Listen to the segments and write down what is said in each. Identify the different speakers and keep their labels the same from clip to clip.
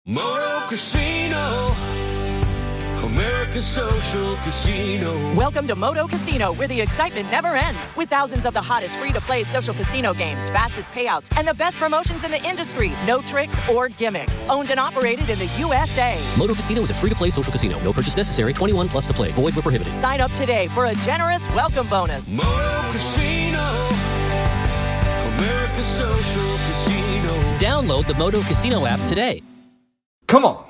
Speaker 1: Moto Casino, America's social casino.
Speaker 2: Welcome to Moto Casino, where the excitement never ends. With thousands of the hottest free-to-play social casino games, fastest payouts, and the best promotions in the industry. No tricks or gimmicks. Owned and operated in the USA.
Speaker 3: Moto Casino is a free-to-play social casino. No purchase necessary. 21 plus to play. Void where prohibited.
Speaker 2: Sign up today for a generous welcome bonus.
Speaker 1: Moto Casino, America's social casino.
Speaker 3: Download the Moto Casino app today.
Speaker 4: Come on.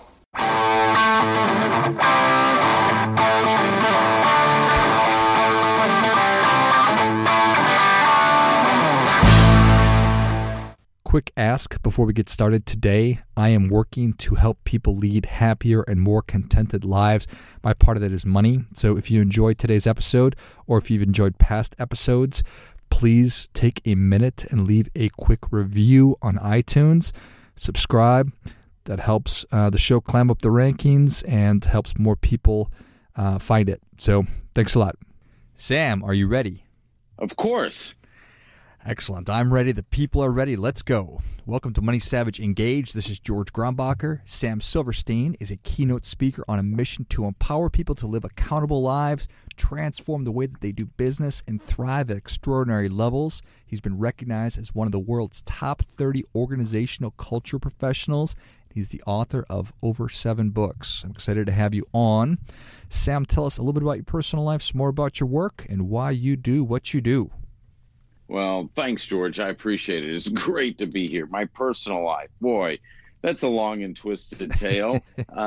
Speaker 4: Quick ask before we get started today. I am working to help people lead happier and more contented lives. My part of that is money. So if you enjoyed today's episode, or if you've enjoyed past episodes, please take a minute and leave a quick review on iTunes. Subscribe. That helps the show climb up the rankings and helps more people find it. So thanks a lot. Sam, are you ready?
Speaker 5: Of course.
Speaker 4: Excellent. I'm ready. The people are ready. Let's go. Welcome to Money Savage Engage. This is George Grombacher. Sam Silverstein is a keynote speaker on a mission to empower people to live accountable lives, transform the way that they do business, and thrive at extraordinary levels. He's been recognized as one of the world's top 30 organizational culture professionals. He's the author of over 7 books. I'm excited to have you on. Sam, tell us a little bit about your personal life, some more about your work, and why you do what you do.
Speaker 5: Well, thanks, George. I appreciate it. It's great to be here. My personal life, boy, that's a long and twisted tale.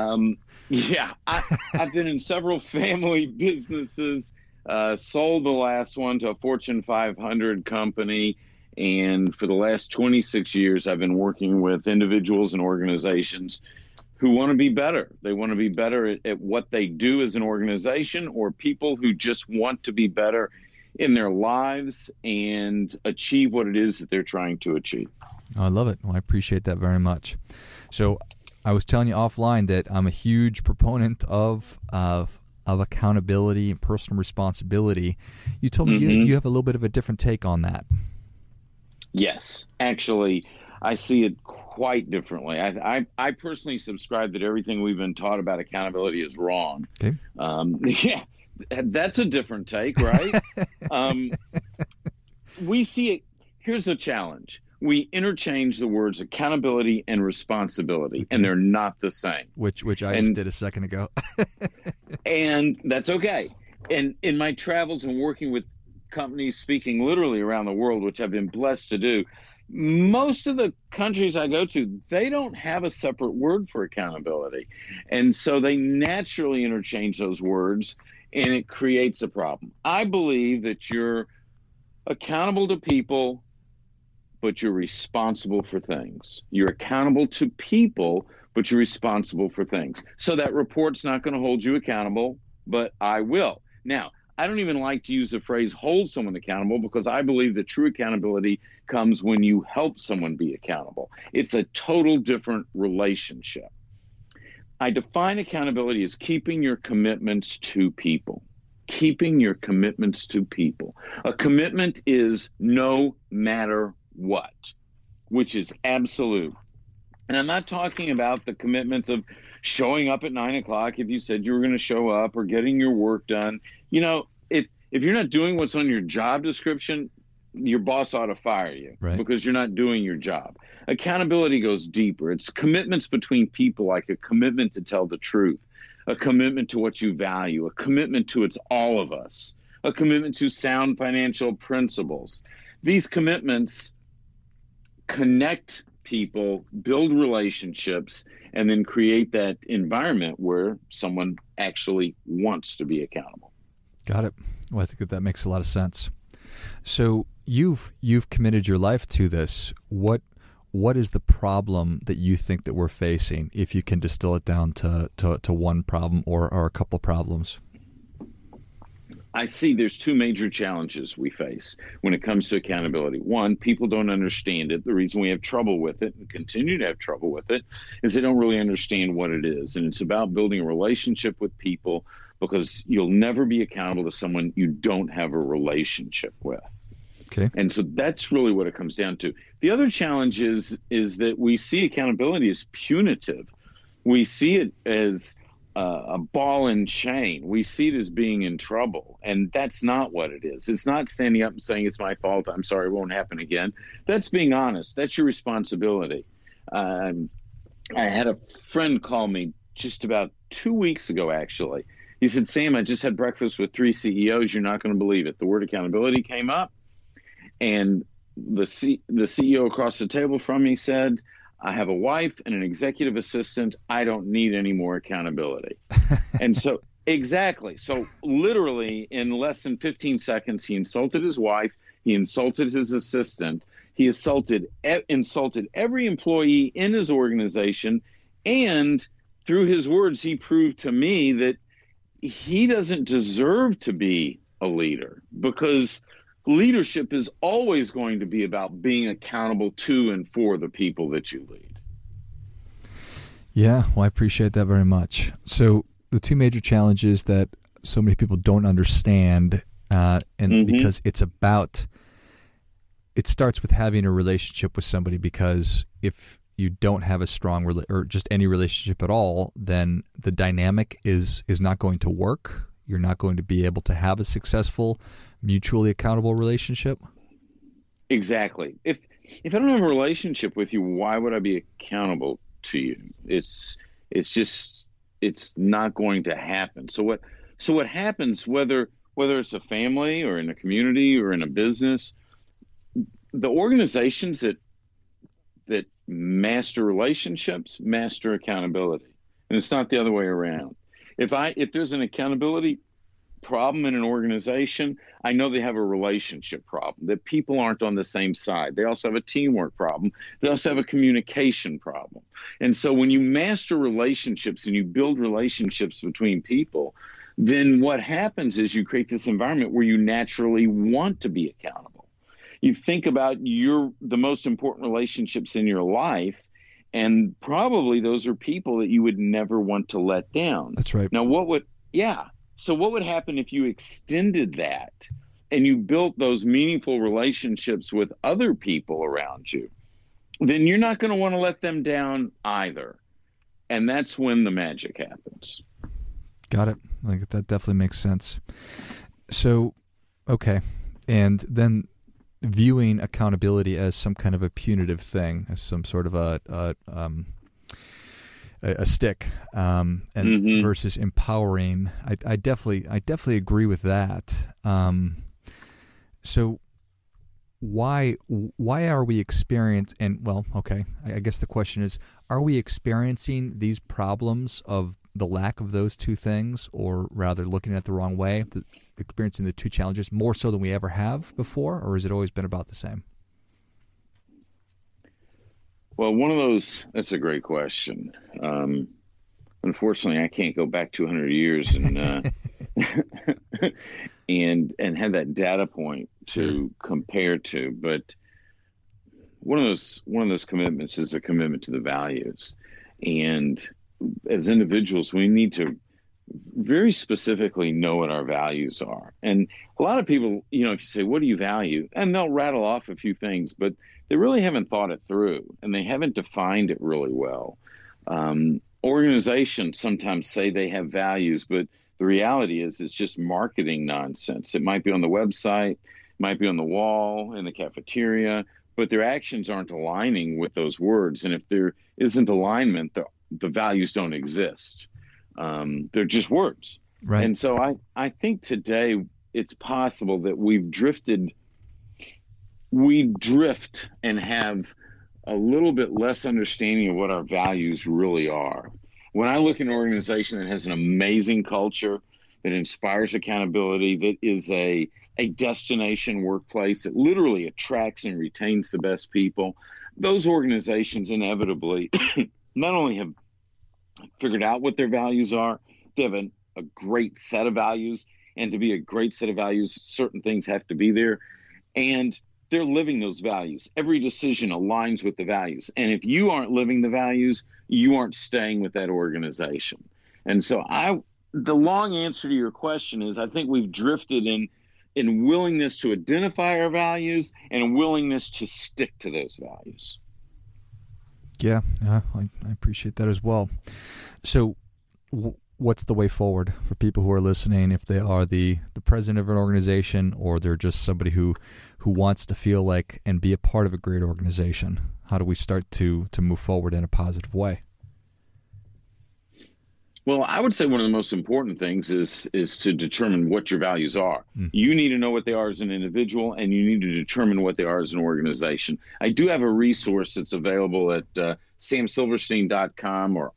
Speaker 5: I've been in several family businesses, sold the last one to a Fortune 500 company. And for the last 26 years, I've been working with individuals and organizations who want to be better. They want to be better at what they do as an organization, or people who just want to be better in their lives and achieve what it is that they're trying to achieve.
Speaker 4: I love it. Well, I appreciate that very much. So I was telling you offline that I'm a huge proponent of accountability and personal responsibility. You told me you have a little bit of a different take on that.
Speaker 5: Yes, actually, I see it quite differently. I personally subscribe that everything we've been taught about accountability is wrong.
Speaker 4: Okay.
Speaker 5: That's a different take, right? We see it. Here's the challenge. We interchange the words accountability and responsibility, and they're not the same.
Speaker 4: Which I just did a second ago.
Speaker 5: And that's okay. And in my travels and working with companies speaking literally around the world, which I've been blessed to do, most of the countries I go to, they don't have a separate word for accountability. And so they naturally interchange those words, and it creates a problem. I believe that you're accountable to people, but you're responsible for things. You're accountable to people, but you're responsible for things. So that report's not going to hold you accountable, but I will. Now, I don't even like to use the phrase hold someone accountable, because I believe that true accountability comes when you help someone be accountable. It's a total different relationship. I define accountability as keeping your commitments to people. Keeping your commitments to people. A commitment is no matter what, which is absolute. And I'm not talking about the commitments of showing up at 9 o'clock if you said you were going to show up, or getting your work done. You know, if you're not doing what's on your job description, your boss ought to fire you, right? Because you're not doing your job. Accountability goes deeper. It's commitments between people, like a commitment to tell the truth, a commitment to what you value, a commitment to it's all of us, a commitment to sound financial principles. These commitments connect people, build relationships, and then create that environment where someone actually wants to be accountable.
Speaker 4: Got it. Well, I think that makes a lot of sense. So you've committed your life to this. What is the problem that you think that we're facing, if you can distill it down to one problem or a couple problems?
Speaker 5: I see there's 2 major challenges we face when it comes to accountability. One, people don't understand it. The reason we have trouble with it and continue to have trouble with it is they don't really understand what it is. And it's about building a relationship with people, because you'll never be accountable to someone you don't have a relationship with.
Speaker 4: Okay.
Speaker 5: And so that's really what it comes down to. The other challenge is that we see accountability as punitive. We see it as a ball and chain. We see it as being in trouble, and that's not what it is. It's not standing up and saying it's my fault, I'm sorry, it won't happen again. That's being honest. That's your responsibility. I had a friend call me just about 2 weeks ago, actually. He said, Sam, I just had breakfast with 3 CEOs. You're not going to believe it. The word accountability came up, and the CEO across the table from me said, I have a wife and an executive assistant. I don't need any more accountability. And so, exactly. So literally in less than 15 seconds, he insulted his wife. He insulted his assistant. He insulted every employee in his organization. And through his words, he proved to me that he doesn't deserve to be a leader, because leadership is always going to be about being accountable to and for the people that you lead.
Speaker 4: Yeah, well, I appreciate that very much. So the 2 major challenges that so many people don't understand, because it starts with having a relationship with somebody, because if you don't have a strong or just any relationship at all, then the dynamic is not going to work. You're not going to be able to have a successful, mutually accountable relationship.
Speaker 5: Exactly. If I don't have a relationship with you, why would I be accountable to you? It's not going to happen. So what happens, whether it's a family or in a community or in a business, the organizations that master relationships master accountability, and it's not the other way around. If there's an accountability problem in an organization, I know they have a relationship problem, that people aren't on the same side. They also have a teamwork problem. They also have a communication problem. And so when you master relationships and you build relationships between people, then what happens is you create this environment where you naturally want to be accountable. You think about the most important relationships in your life, and probably those are people that you would never want to let down.
Speaker 4: That's right.
Speaker 5: Now, what would happen if you extended that and you built those meaningful relationships with other people around you? Then you're not going to want to let them down either. And that's when the magic happens. Got it.
Speaker 4: Like, that definitely makes sense. So, okay. And then viewing accountability as some kind of a punitive thing, as some sort of a stick, and versus empowering. I definitely agree with that. So why are we experiencing? And well, okay, I guess the question is: are we experiencing these problems of the lack of those 2 things, or rather looking at it the wrong way, experiencing the 2 challenges more so than we ever have before, or has it always been about the same?
Speaker 5: Well, that's a great question. Unfortunately, I can't go back 200 years and and have that data point to compare to. But one of those commitments is a commitment to the values. And as individuals, we need to very specifically know what our values are. And a lot of people, if you say, what do you value? And they'll rattle off a few things, but they really haven't thought it through, and they haven't defined it really well. Organizations sometimes say they have values, but the reality is it's just marketing nonsense. It might be on the website, might be on the wall, in the cafeteria, but their actions aren't aligning with those words. And if there isn't alignment, the values don't exist. They're just words.
Speaker 4: Right.
Speaker 5: And so I think today it's possible that we drift and have a little bit less understanding of what our values really are. When I look at an organization that has an amazing culture, that inspires accountability, that is a destination workplace that literally attracts and retains the best people, those organizations inevitably not only have figured out what their values are, they have a great set of values. And to be a great set of values, certain things have to be there. And they're living those values. Every decision aligns with the values. And if you aren't living the values, you aren't staying with that organization. And so the long answer to your question is, I think we've drifted in willingness to identify our values and a willingness to stick to those values.
Speaker 4: Yeah, I appreciate that as well. So what's the way forward for people who are listening, if they are the president of an organization or they're just somebody who wants to feel like and be a part of a great organization? How do we start to move forward in a positive way?
Speaker 5: Well, I would say one of the most important things is to determine what your values are. You need to know what they are as an individual, and you need to determine what they are as an organization. I do have a resource that's available at samsilverstein.com or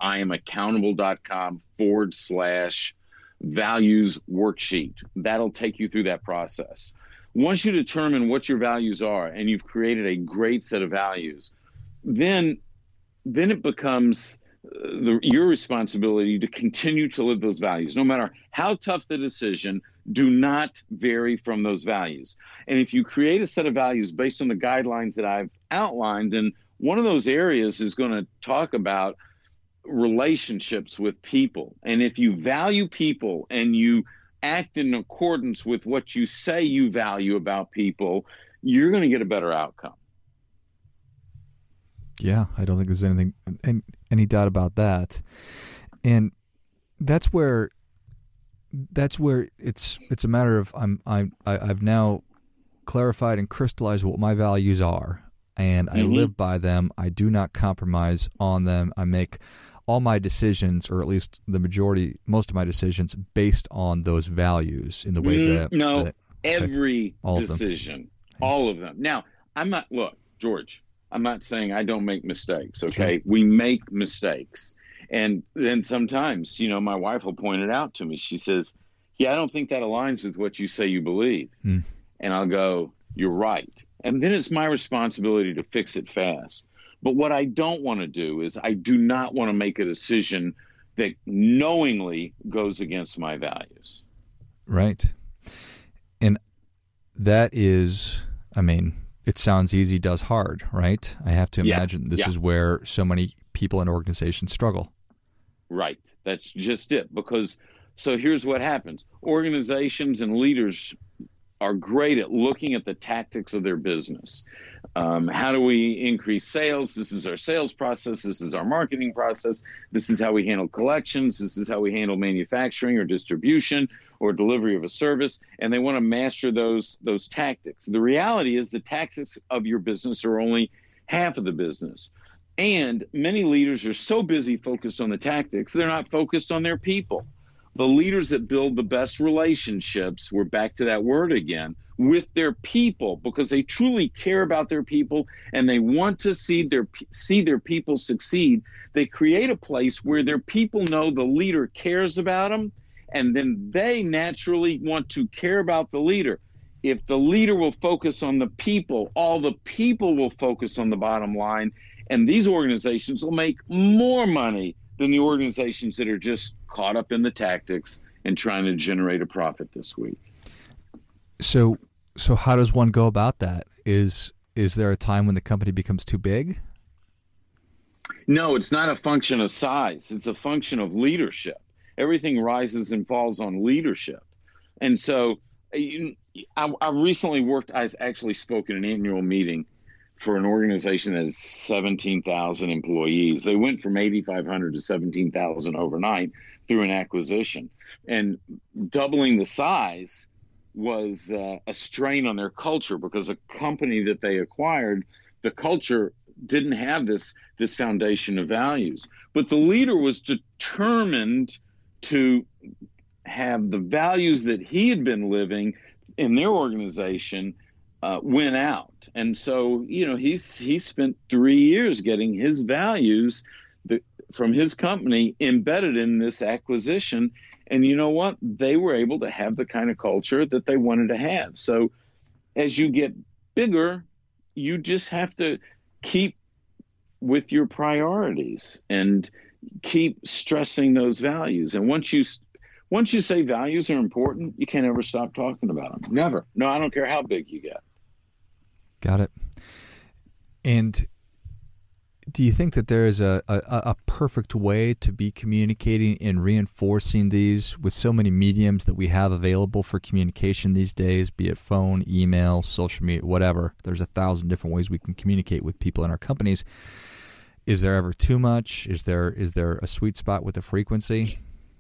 Speaker 5: iamaccountable.com/values worksheet. That'll take you through that process. Once you determine what your values are and you've created a great set of values, then it becomes your responsibility to continue to live those values. No matter how tough the decision, do not vary from those values. And if you create a set of values based on the guidelines that I've outlined, then one of those areas is going to talk about relationships with people. And if you value people and you act in accordance with what you say you value about people, you're going to get a better outcome.
Speaker 4: Yeah, I don't think there's any doubt about that. And that's where it's a matter of I've now clarified and crystallized what my values are, and I live by them. I do not compromise on them. I make all my decisions, or at least most of my decisions, based on those values in the way that
Speaker 5: every decision, all of them. Now, George, I'm not saying I don't make mistakes, okay? Sure. We make mistakes. And then sometimes, my wife will point it out to me. She says, I don't think that aligns with what you say you believe. And I'll go, you're right. And then it's my responsibility to fix it fast. But what I don't want to do is I do not want to make a decision that knowingly goes against my values.
Speaker 4: Right. And that is, it sounds easy, does hard, right? I have to imagine this is where so many people and organizations struggle.
Speaker 5: Right. That's just it. So here's what happens. Organizations and leaders are great at looking at the tactics of their business. How do we increase sales? This is our sales process. This is our marketing process. This is how we handle collections. This is how we handle manufacturing or distribution or delivery of a service. And they want to master those tactics. The reality is the tactics of your business are only half of the business. And many leaders are so busy focused on the tactics, they're not focused on their people. The leaders that build the best relationships, we're back to that word again, with their people, because they truly care about their people and they want to see their people succeed. They create a place where their people know the leader cares about them, and then they naturally want to care about the leader. If the leader will focus on the people, all the people will focus on the bottom line, and these organizations will make more money than the organizations that are just caught up in the tactics and trying to generate a profit this week.
Speaker 4: So how does one go about that? Is there a time when the company becomes too big?
Speaker 5: No, it's not a function of size. It's a function of leadership. Everything rises and falls on leadership. And so I recently I actually spoke at an annual meeting for an organization that has 17,000 employees. They went from 8,500 to 17,000 overnight through an acquisition. And doubling the size was a strain on their culture, because a company that they acquired, the culture didn't have this foundation of values. But the leader was determined to have the values that he had been living in their organization win out. And so, he spent 3 years getting his values from his company embedded in this acquisition. And you know what? They were able to have the kind of culture that they wanted to have. So as you get bigger, you just have to keep with your priorities and keep stressing those values. And once you say values are important, you can't ever stop talking about them. Never. No, I don't care how big you get.
Speaker 4: Got it. And do you think that there is a perfect way to be communicating and reinforcing these with so many mediums that we have available for communication these days, be it phone, email, social media, whatever? There's 1,000 different ways we can communicate with people in our companies. is there ever too much? Is there a sweet spot with the frequency?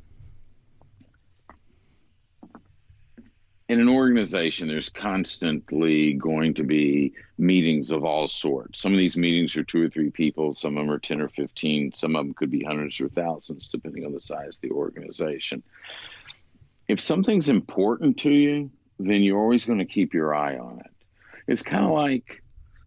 Speaker 5: In an organization, there's constantly going to be meetings of all sorts. Some of these meetings are 2 or 3 people. Some of them are 10 or 15. Some of them could be hundreds or thousands, depending on the size of the organization. If something's important to you, then you're always going to keep your eye on it. It's kind of like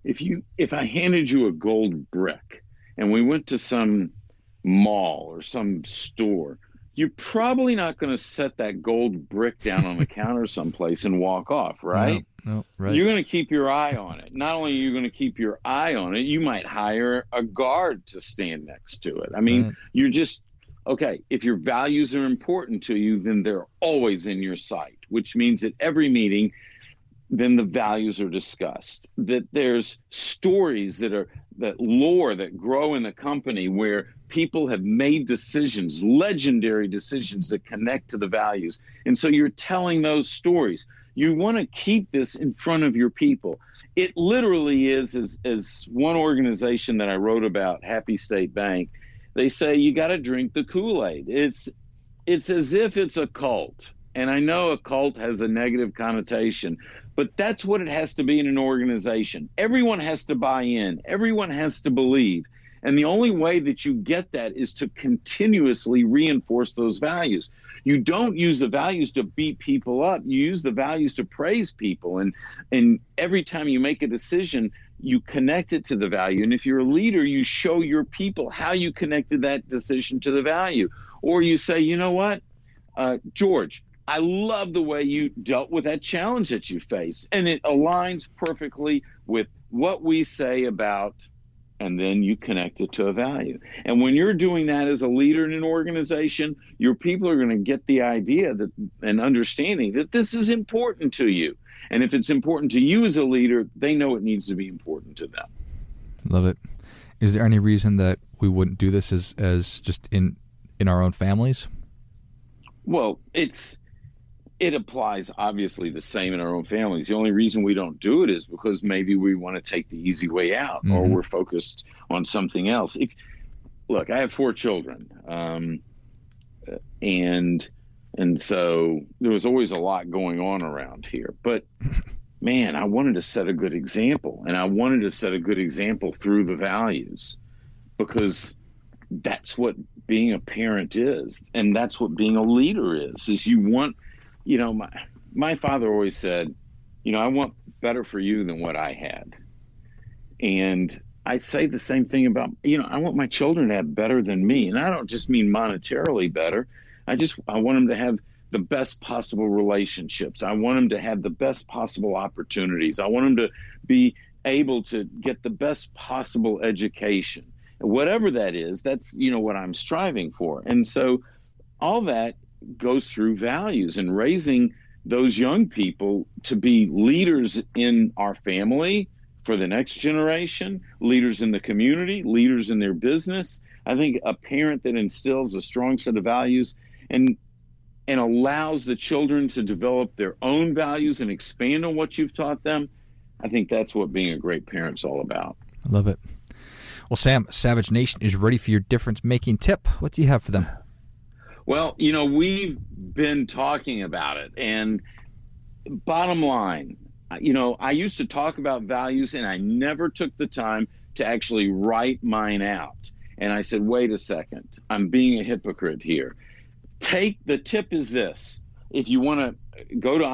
Speaker 5: if I handed you a gold brick and we went to some mall or some store, you're probably not going to set that gold brick down on the counter someplace and walk off, right?
Speaker 4: No, right.
Speaker 5: You're going to keep your eye on it. Not only are you going to keep your eye on it, you might hire a guard to stand next to it. I mean,
Speaker 4: Right.
Speaker 5: You're just, okay, if your values are important to you, then they're always in your sight, which means at every meeting, then the values are discussed, that there's stories that lore that grow in the company where people have made decisions, legendary decisions that connect to the values. And so you're telling those stories. You want to keep this in front of your people. It literally is, as one organization that I wrote about, Happy State Bank, they say you got to drink the Kool-Aid. It's as if it's a cult. And I know a cult has a negative connotation, but that's what it has to be in an organization. Everyone has to buy in. Everyone has to believe. And the only way that you get that is to continuously reinforce those values. You don't use the values to beat people up. You use the values to praise people. And every time you make a decision, you connect it to the value. And if you're a leader, you show your people how you connected that decision to the value. Or you say, you know what, George, I love the way you dealt with that challenge that you face. And it aligns perfectly with what we say about, and then you connect it to a value. And when you're doing that as a leader in an organization, your people are going to get the idea that and understanding that this is important to you. And if it's important to you as a leader, they know it needs to be important to them.
Speaker 4: Love it. Is there any reason that we wouldn't do this as just in our own families?
Speaker 5: Well, it applies obviously the same in our own families. The only reason we don't do it is because maybe we want to take the easy way out, or we're focused on something else. Look, I have 4 children, and so there was always a lot going on around here. But man, I wanted to set a good example, and I wanted to set a good example through the values, because that's what being a parent is, and that's what being a leader is you want. You know, my father always said, you know, I want better for you than what I had. And I say the same thing about, you know, I want my children to have better than me. And I don't just mean monetarily better. I want them to have the best possible relationships. I want them to have the best possible opportunities. I want them to be able to get the best possible education. Whatever that is, that's, you know, what I'm striving for. And so all that goes through values and raising those young people to be leaders in our family for the next generation, leaders in the community, leaders in their business. I think a parent that instills a strong set of values and allows the children to develop their own values and expand on what you've taught them, I think that's what being a great parent's all about.
Speaker 4: I love it. Well, Sam, Savage Nation is ready for your difference-making tip. What do you have for them?
Speaker 5: Well, you know, we've been talking about it, and bottom line, you know, I used to talk about values, and I never took the time to actually write mine out. And I said, wait a second, I'm being a hypocrite here. The tip is this. If you want to go to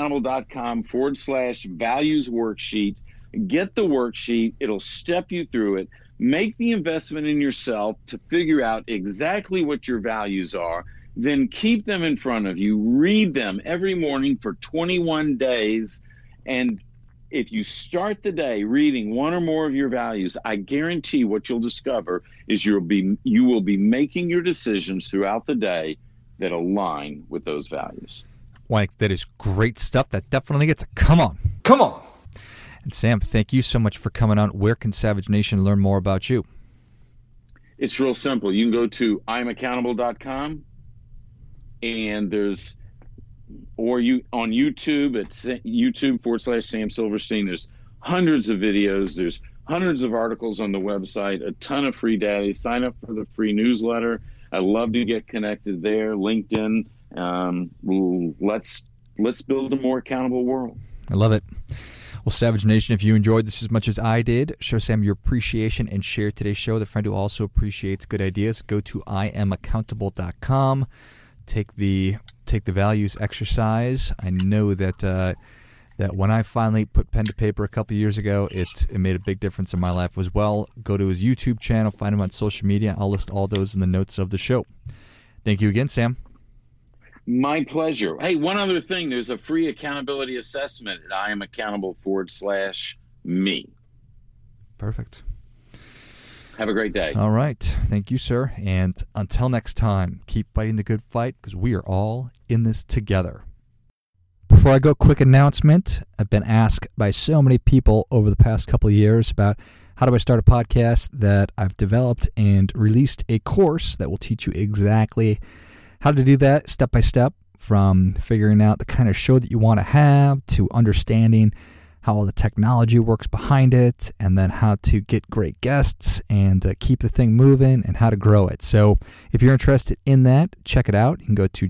Speaker 5: I'mAccountable.com/values worksheet, get the worksheet. It'll step you through it. Make the investment in yourself to figure out exactly what your values are. Then keep them in front of you. Read them every morning for 21 days. And if you start the day reading one or more of your values, I guarantee what you'll discover is you will be making your decisions throughout the day that align with those values.
Speaker 4: Mike, that is great stuff. That definitely gets a come on. Come on. And Sam, thank you so much for coming on. Where can Savage Nation learn more about you?
Speaker 5: It's real simple. You can go to I'mAccountable.com, and on YouTube, it's YouTube /Sam Silverstein. There's hundreds of videos. There's hundreds of articles on the website, a ton of free data. Sign up for the free newsletter. I love to get connected there. LinkedIn. Let's build a more accountable world.
Speaker 4: I love it. Well, Savage Nation, if you enjoyed this as much as I did, show Sam your appreciation and share today's show. The friend who also appreciates good ideas, go to IamAccountable.com. Take the values exercise. I know that when I finally put pen to paper a couple years ago, it made a big difference in my life as well. Go to his YouTube channel, find him on social media. I'll list all those in the notes of the show. Thank you again, Sam.
Speaker 5: My pleasure. Hey, one other thing. There's a free accountability assessment at IamAccountable.com/me.
Speaker 4: Perfect.
Speaker 5: Have a great day.
Speaker 4: All right. Thank you, sir. And until next time, keep fighting the good fight because we are all in this together. Before I go, quick announcement. I've been asked by so many people over the past couple of years about how do I start a podcast, that I've developed and released a course that will teach you exactly how to do that step by step, from figuring out the kind of show that you want to have to understanding how all the technology works behind it, and then how to get great guests and keep the thing moving and how to grow it. So if you're interested in that, check it out. You can go to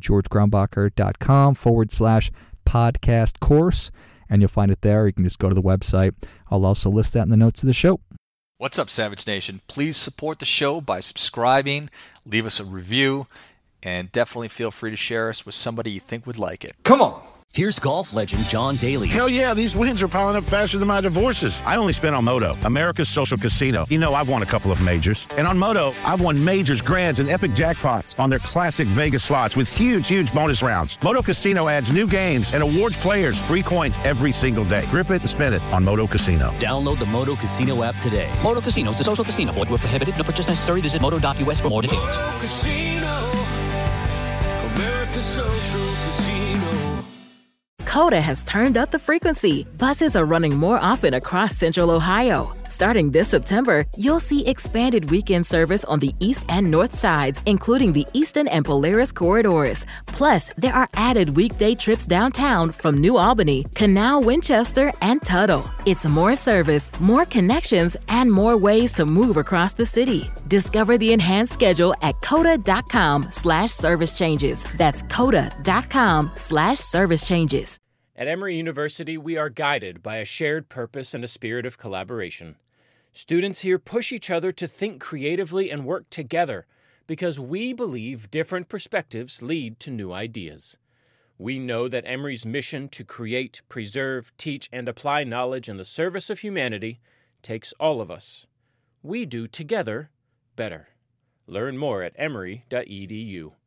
Speaker 4: georgegrumbacher.com/podcast course, and you'll find it there. You can just go to the website. I'll also list that in the notes of the show. What's up, Savage Nation? Please support the show by subscribing, leave us a review, and definitely feel free to share us with somebody you think would like it.
Speaker 3: Come on! Here's golf legend John Daly.
Speaker 6: Hell yeah, these wins are piling up faster than my divorces. I only spent on Moto, America's social casino. You know, I've won a couple of majors. And on Moto, I've won majors, grands, and epic jackpots on their classic Vegas slots with huge bonus rounds. Moto Casino adds new games and awards players free coins every single day. Grip it and spin it on Moto Casino.
Speaker 3: Download the Moto Casino app today. Moto Casino is a social casino. Void where prohibited. No purchase necessary. Visit moto.us for more details.
Speaker 1: Moto Casino, America's social casino.
Speaker 7: Coda has turned up the frequency. Buses are running more often across Central Ohio. Starting this September, you'll see expanded weekend service on the east and north sides, including the Eastern and Polaris corridors. Plus, there are added weekday trips downtown from New Albany, Canal, Winchester, and Tuttle. It's more service, more connections, and more ways to move across the city. Discover the enhanced schedule at coda.com/service changes. That's coda.com/service changes.
Speaker 8: At Emory University, we are guided by a shared purpose and a spirit of collaboration. Students here push each other to think creatively and work together because we believe different perspectives lead to new ideas. We know that Emory's mission to create, preserve, teach, and apply knowledge in the service of humanity takes all of us. We do together better. Learn more at emory.edu.